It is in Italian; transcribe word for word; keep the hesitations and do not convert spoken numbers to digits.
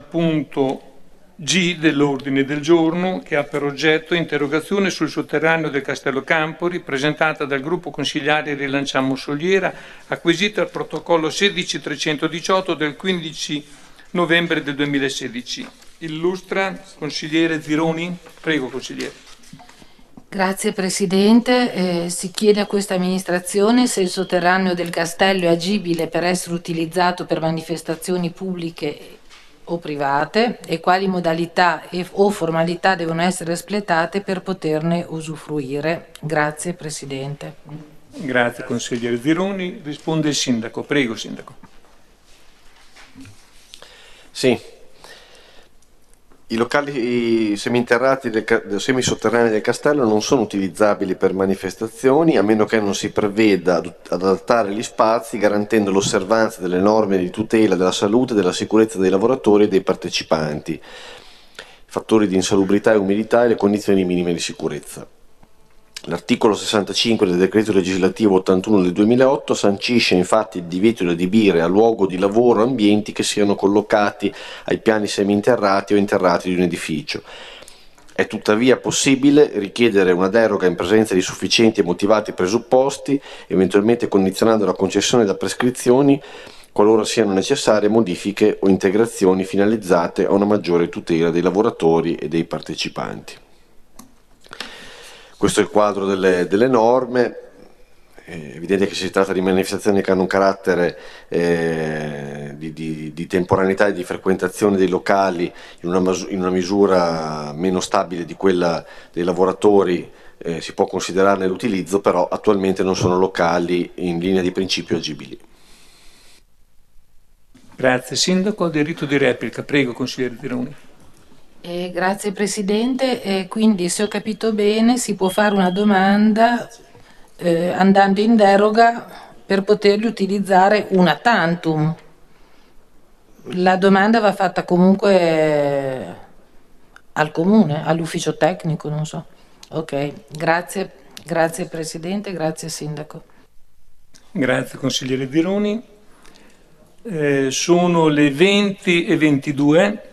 punto G dell'ordine del giorno, che ha per oggetto interrogazione sul sotterraneo del Castello Campori, presentata dal gruppo consigliare Rilanciamo Soliera, acquisita al protocollo sedici trecentodiciotto del quindici novembre del duemilasedici. Illustra consigliere Zironi. Prego, consigliere. Grazie Presidente. Eh, si chiede a questa amministrazione se il sotterraneo del castello è agibile per essere utilizzato per manifestazioni pubbliche o private e quali modalità e, o formalità devono essere espletate per poterne usufruire. Grazie Presidente. Grazie consigliere Zironi. Risponde il Sindaco. Prego, Sindaco. Sì. I locali seminterrati del, del semisotterranei del castello non sono utilizzabili per manifestazioni a meno che non si preveda ad adattare gli spazi garantendo l'osservanza delle norme di tutela della salute e della sicurezza dei lavoratori e dei partecipanti, fattori di insalubrità e umidità e le condizioni minime di sicurezza. L'articolo sessantacinque del decreto legislativo ottantuno del duemilaotto sancisce infatti il divieto di adibire a luogo di lavoro ambienti che siano collocati ai piani seminterrati o interrati di un edificio. È tuttavia possibile richiedere una deroga in presenza di sufficienti e motivati presupposti, eventualmente condizionando la concessione da prescrizioni qualora siano necessarie modifiche o integrazioni finalizzate a una maggiore tutela dei lavoratori e dei partecipanti. Questo è il quadro delle, delle norme. È evidente che si tratta di manifestazioni che hanno un carattere eh, di, di, di temporaneità e di frequentazione dei locali in una, in una misura meno stabile di quella dei lavoratori, eh, si può considerarne l'utilizzo, però attualmente non sono locali in linea di principio agibili. Grazie Sindaco. Al diritto di replica. Prego, consigliere Zironi. Eh, grazie Presidente, eh, quindi se ho capito bene si può fare una domanda eh, andando in deroga per poterli utilizzare una tantum. La domanda va fatta comunque eh, al Comune, all'ufficio tecnico, non so. Ok, grazie, grazie Presidente, grazie Sindaco. Grazie consigliere Zironi. Eh, sono le venti e ventidue.